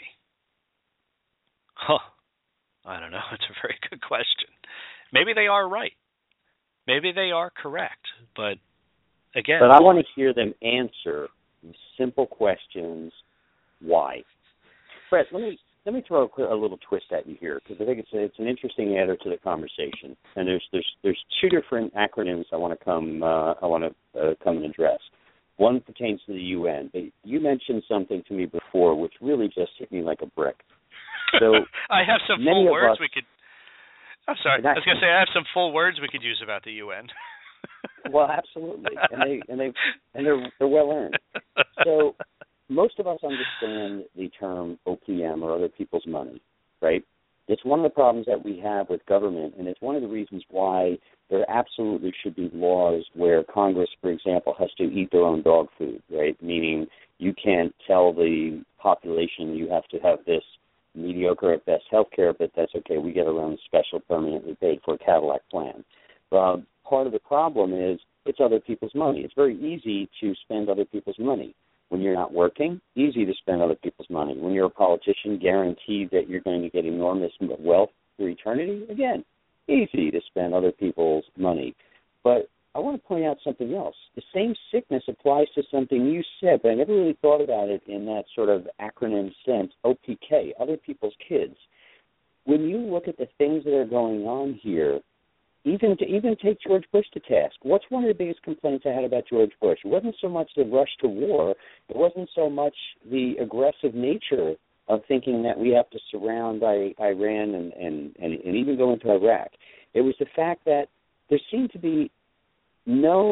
[SPEAKER 2] Huh. I don't know. It's a very good question. Maybe they are right. Maybe they are correct. But, again...
[SPEAKER 3] But I want to hear them answer simple questions, why? Brett, let me let me throw a, a little twist at you here, because I think it's a, it's an interesting adder to the conversation. And there's there's there's two different acronyms I want to come uh, I want to uh, come and address. One pertains to the U N. You mentioned something to me before, which really just hit me like a brick. So
[SPEAKER 2] I have some full words
[SPEAKER 3] us,
[SPEAKER 2] we could. I'm sorry. I was going to say I have some full words we could use about the U N.
[SPEAKER 3] Well, absolutely, and they and they and they're they're well earned. So most of us understand the term O P M, or other people's money, right? It's one of the problems that we have with government, and it's one of the reasons why there absolutely should be laws where Congress, for example, has to eat their own dog food, right? Meaning you can't tell the population you have to have this mediocre at best health care, but that's okay. We get our own special permanently paid for Cadillac plan. Um, part of the problem is it's other people's money. It's very easy to spend other people's money. When you're not working, easy to spend other people's money. When you're a politician, guaranteed that you're going to get enormous wealth for eternity, again, easy to spend other people's money. But I want to point out something else. The same sickness applies to something you said, but I never really thought about it in that sort of acronym sense, O P K, other people's kids. When you look at the things that are going on here, even to even take George Bush to task, what's one of the biggest complaints I had about George Bush? It wasn't so much the rush to war. It wasn't so much the aggressive nature of thinking that we have to surround Iran and, and, and, and even go into Iraq. It was the fact that there seemed to be no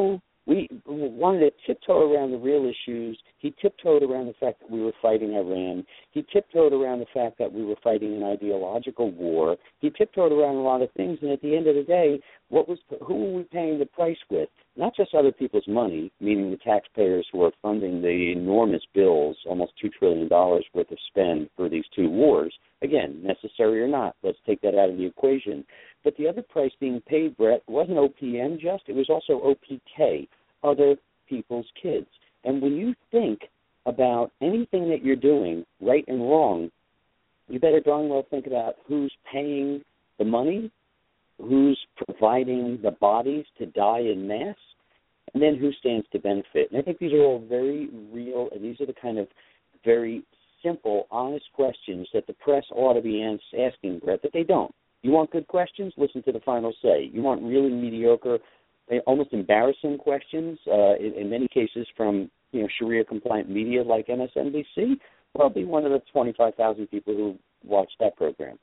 [SPEAKER 3] We wanted to tiptoe around the real issues. He tiptoed around the fact that we were fighting Iran. He tiptoed around the fact that we were fighting an ideological war. He tiptoed around a lot of things, and at the end of the day, what was who were we paying the price with? Not just other people's money, meaning the taxpayers who are funding the enormous bills, almost two trillion dollars worth of spend for these two wars. Again, necessary or not, let's take that out of the equation. But the other price being paid, Brett, wasn't O P M just, it was also O P K, other people's kids. And when you think about anything that you're doing, right and wrong, you better darn well think about who's paying the money, who's providing the bodies to die in mass, and then who stands to benefit. And I think these are all very real, and these are the kind of very simple, honest questions that the press ought to be asking, Brett, but they don't. You want good questions? Listen to the final say. You want really mediocre, almost embarrassing questions, uh, in, in many cases from you know Sharia-compliant media like M S N B C? Well, be one of the twenty-five thousand people who watch that program.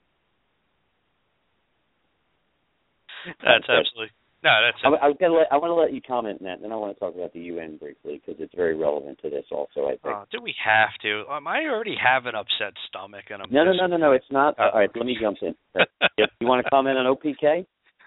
[SPEAKER 2] That's absolutely no. That's.
[SPEAKER 3] I, I, was gonna let, I want to let you comment on that, and then I want to talk about the U N briefly because it's very relevant to this also. I think.
[SPEAKER 2] Oh, do we have to? Um, I already have an upset stomach, and I'm.
[SPEAKER 3] No,
[SPEAKER 2] just...
[SPEAKER 3] no, no, no, no. It's not.
[SPEAKER 2] Uh,
[SPEAKER 3] All right, let me jump in. You want to comment on O P K?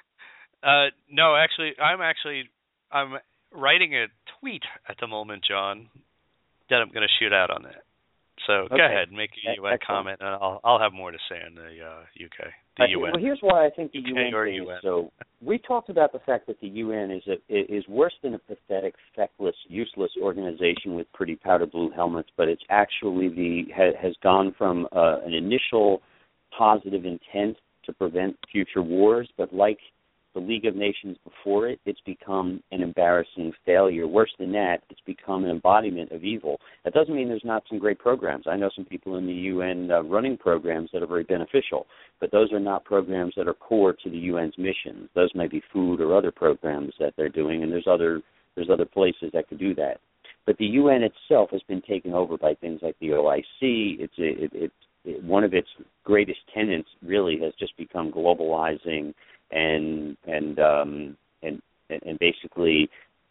[SPEAKER 2] Uh, no, actually, I'm actually I'm writing a tweet at the moment, John, that I'm going to shoot out on that. So
[SPEAKER 3] okay.
[SPEAKER 2] Go ahead, make a U N
[SPEAKER 3] Excellent.
[SPEAKER 2] comment, and I'll I'll have more to say on the uh, U K, the
[SPEAKER 3] uh,
[SPEAKER 2] U N.
[SPEAKER 3] Well, here's why I think the
[SPEAKER 2] U K
[SPEAKER 3] U N
[SPEAKER 2] or
[SPEAKER 3] thing
[SPEAKER 2] U N.
[SPEAKER 3] is so. We talked about the fact that the U N is a, is worse than a pathetic, feckless, useless organization with pretty powder blue helmets, but it's actually the ha, has gone from uh, an initial positive intent to prevent future wars, but like the League of Nations before it, it's become an embarrassing failure. Worse than that, it's become an embodiment of evil. That doesn't mean there's not some great programs. I know some people in the U N uh, running programs that are very beneficial, but those are not programs that are core to the U N's mission. Those may be food or other programs that they're doing, and there's other there's other places that could do that. But the U N itself has been taken over by things like the O I C. It's it, it, it, one of its greatest tenets really has just become globalizing and and um, and and basically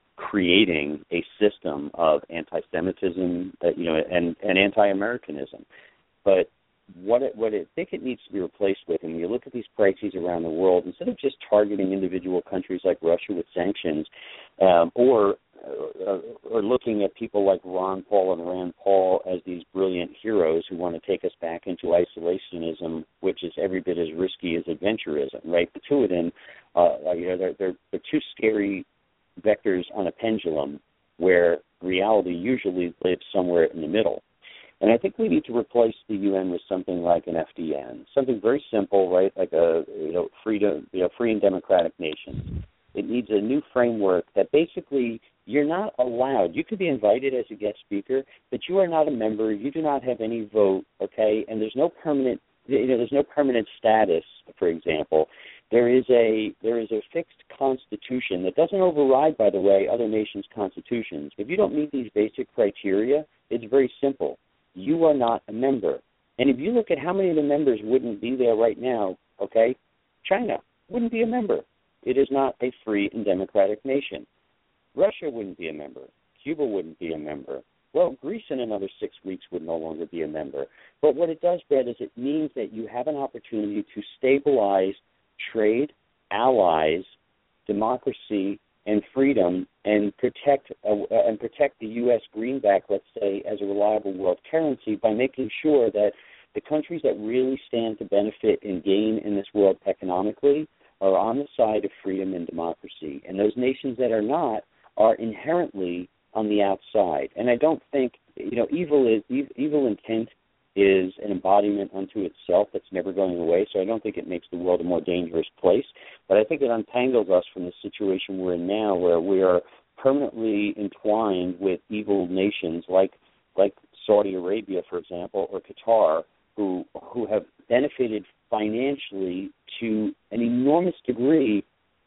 [SPEAKER 3] creating a system of anti-Semitism, uh, you know, and, and anti-Americanism. But what it, what I think it needs to be replaced with, and when you look at these crises around the world, instead of just targeting individual countries like Russia with sanctions, um, or uh, or looking at people like Ron Paul and Rand Paul as these brilliant heroes who want to take us back into isolationism, which is every bit as risky as adventurism, right? The two of them, uh, you know, they're, they're they're two scary vectors on a pendulum where reality usually lives somewhere in the middle. And I think we need to replace the U N with something like an F D N, something very simple, right? Like a you know freedom, you know, free and democratic nation. It needs a new framework that basically you're not allowed. You could be invited as a guest speaker, but you are not a member. You do not have any vote, okay? And there's no permanent, you know, there's no permanent status. For example, there is a there is a fixed constitution that doesn't override, by the way, other nations' constitutions. If you don't meet these basic criteria, it's very simple. You are not a member. And if you look at how many of the members wouldn't be there right now, okay, China wouldn't be a member. It is not a free and democratic nation. Russia wouldn't be a member. Cuba wouldn't be a member. Well, Greece in another six weeks would no longer be a member. But what it does, Brett, is it means that you have an opportunity to stabilize trade, allies, democracy, and freedom, and protect uh, and protect the U S greenback, let's say, as a reliable world currency by making sure that the countries that really stand to benefit and gain in this world economically are on the side of freedom and democracy. And those nations that are not are inherently on the outside. And I don't think, you know, evil is evil intent is an embodiment unto itself that's never going away, so I don't think it makes the world a more dangerous place. But I think it untangles us from the situation we're in now, where we are permanently entwined with evil nations like like Saudi Arabia, for example, or Qatar, who who have benefited financially to an enormous degree,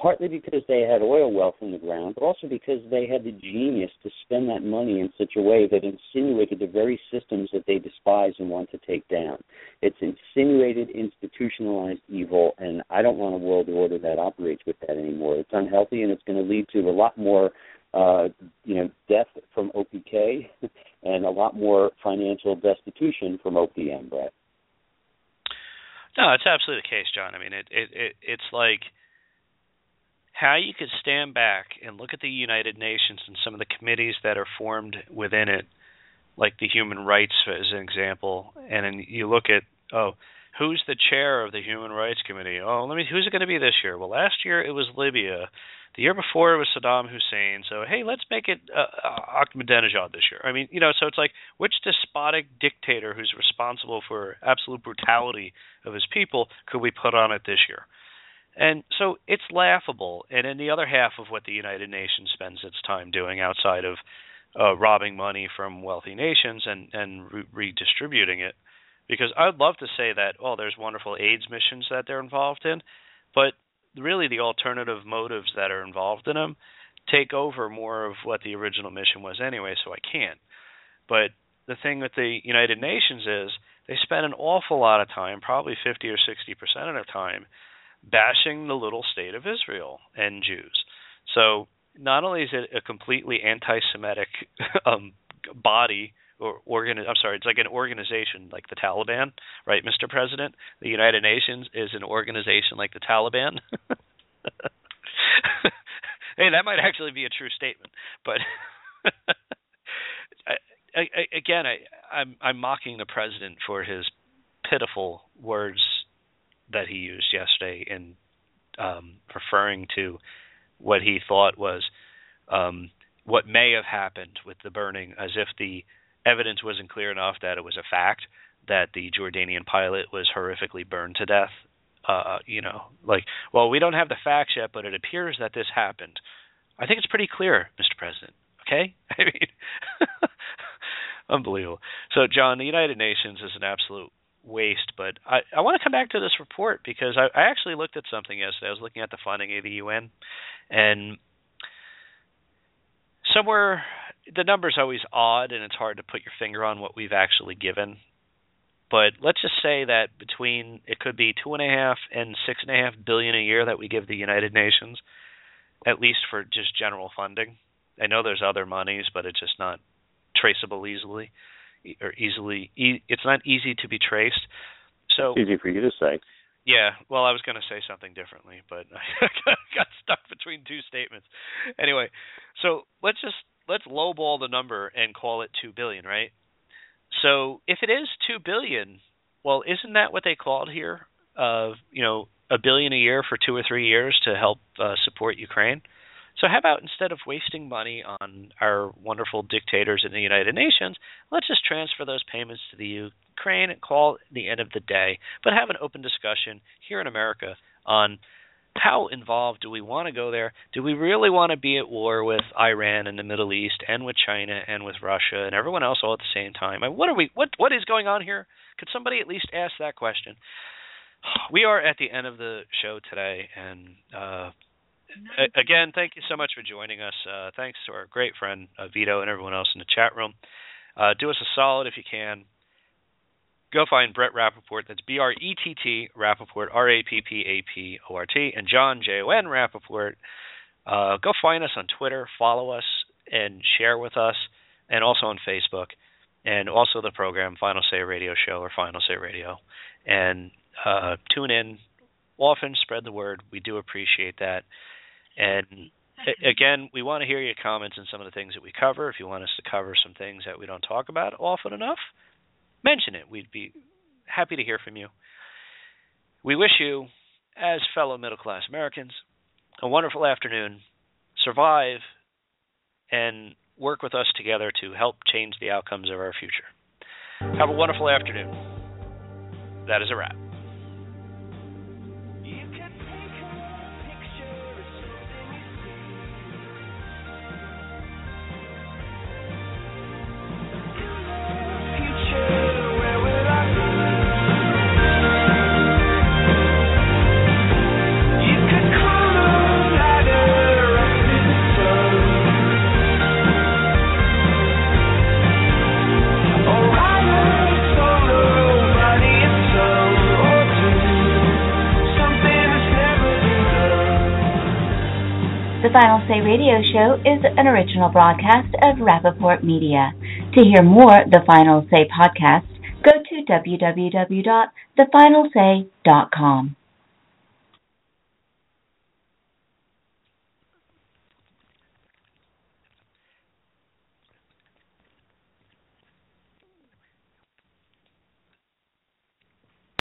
[SPEAKER 3] partly because they had oil wealth in the ground, but also because they had the genius to spend that money in such a way that insinuated the very systems that they despise and want to take down. It's insinuated, institutionalized evil, and I don't want a world order that operates with that anymore. It's unhealthy, and it's going to lead to a lot more, uh, you know, death from O P K and a lot more financial destitution from O P M, Brett.
[SPEAKER 2] No, it's absolutely the case, John. I mean, it, it, it it's like how you could stand back and look at the United Nations and some of the committees that are formed within it, like the Human Rights, as an example, and then you look at, oh, who's the chair of the Human Rights Committee? Oh, let me. Who's it going to be this year? Well, last year it was Libya. The year before it was Saddam Hussein. So, hey, let's make it uh, Ahmadinejad this year. I mean, you know, so it's like, which despotic dictator who's responsible for absolute brutality of his people could we put on it this year? And so it's laughable. And then the other half of what the United Nations spends its time doing outside of uh, robbing money from wealthy nations and, and re- redistributing it, because I'd love to say that, oh, there's wonderful AIDS missions that they're involved in, but really the alternative motives that are involved in them take over more of what the original mission was anyway, so I can't. But the thing with the United Nations is they spend an awful lot of time, probably fifty or sixty percent of their time, bashing the little state of Israel and Jews. So not only is it a completely anti-Semitic um, body, or organ, I'm sorry, it's like an organization like the Taliban, right, Mister President? The United Nations is an organization like the Taliban. Hey, that might actually be a true statement. But I, I, again, I, I'm, I'm mocking the president for his pitiful words that he used yesterday in um, referring to what he thought was um, what may have happened with the burning, as if the evidence wasn't clear enough that it was a fact that the Jordanian pilot was horrifically burned to death. Uh, you know, like, well, we don't have the facts yet, but it appears that this happened. I think it's pretty clear, Mister President. Okay? I mean, unbelievable. So, John, the United Nations is an absolute waste, but I, I want to come back to this report because I, I actually looked at something yesterday. I was looking at the funding of the U N, and somewhere the number's always odd, and it's hard to put your finger on what we've actually given. But let's just say that between it could be two and a half and six and a half billion a year that we give the United Nations, at least for just general funding. I know there's other monies, but it's just not traceable easily, or easily. E- it's not easy to be traced. So
[SPEAKER 3] it's easy for you to say.
[SPEAKER 2] Yeah, well, I was going to say something differently, but I got stuck between two statements. Anyway, so let's just let's lowball the number and call it two billion, right? So if it is two billion, well, isn't that what they called here? Uh, you know, a billion a year for two or three years to help uh, support Ukraine. So how about instead of wasting money on our wonderful dictators in the United Nations, let's just transfer those payments to the Ukraine and call it the end of the day, but have an open discussion here in America on how involved do we want to go there? Do we really want to be at war with Iran and the Middle East and with China and with Russia and everyone else all at the same time? I mean, what are we? What what is going on here? Could somebody at least ask that question? We are at the end of the show today, and uh, again, thank you so much for joining us. Uh, thanks to our great friend uh, Vito and everyone else in the chat room. Uh, do us a solid if you can. Go find Brett Rappaport, that's B R E T T, Rappaport, R A P P A P O R T, and John, J O N, Rappaport. Uh, go find us on Twitter, follow us, and share with us, and also on Facebook, and also the program Final Say Radio Show or Final Say Radio. And uh, tune in often, spread the word. We do appreciate that. And a- again, we want to hear your comments on some of the things that we cover. If you want us to cover some things that we don't talk about often enough, mention it. We'd be happy to hear from you. We wish you, as fellow middle-class Americans, a wonderful afternoon. Survive and work with us together to help change the outcomes of our future. Have a wonderful afternoon. That is a wrap.
[SPEAKER 4] You could call The Final Say Radio Show is an original broadcast of Rappaport Media. To hear more The Final Say podcast, go to w w w dot the final say dot com.